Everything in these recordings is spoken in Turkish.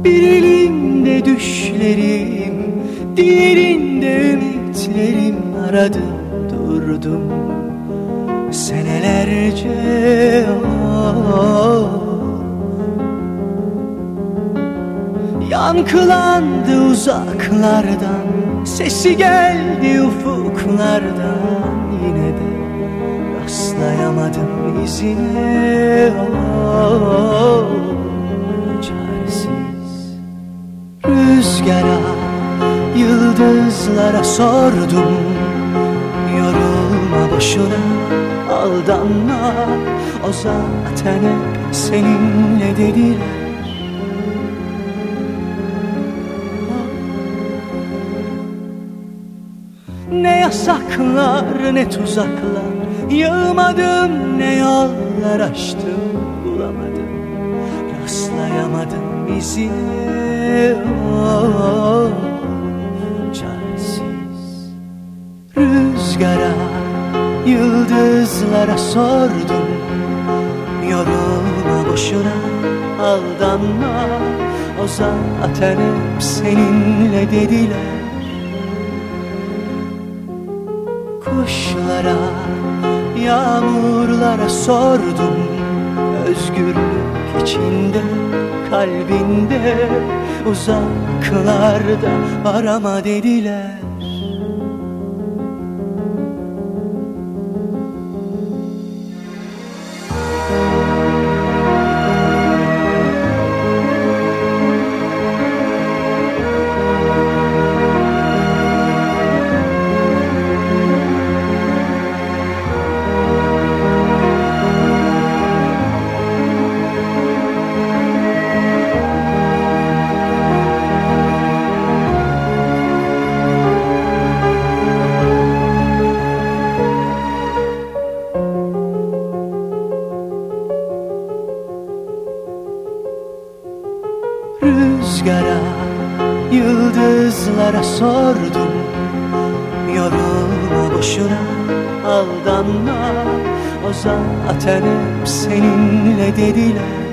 Bir elinde düşlerim, diğerinde ümitlerim. Aradım durdum senelerce. Yankılandı uzaklardan, sesi geldi ufuklardan. Yine de rastlayamadım izine. Çaresiz rüzgara, yıldızlara sordum. Yorulma boşuna, aldanma, o zaten hep seninle dediler. Ne yasaklar ne tuzaklar, yığmadım ne yollar açtım, bulamadım, rastlayamadım izine. Çaresiz rüzgara, yıldızlara sordum. Yorulma boşuna, aldanma, o zaten hep seninle dediler. Kuşlara, yağmurlara sordum. Özgürlük içinde, kalbinde, uzaklarda arama dediler. Rüzgara, yıldızlara sordum. Yorulma boşuna, aldanma, o zaten hep seninle dediler.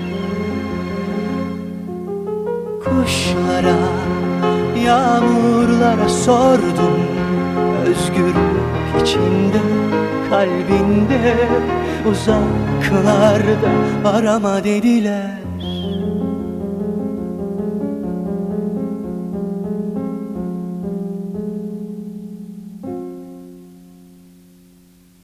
Kuşlara, yağmurlara sordum. Özgürlük içinde, kalbinde, uzaklarda arama dediler.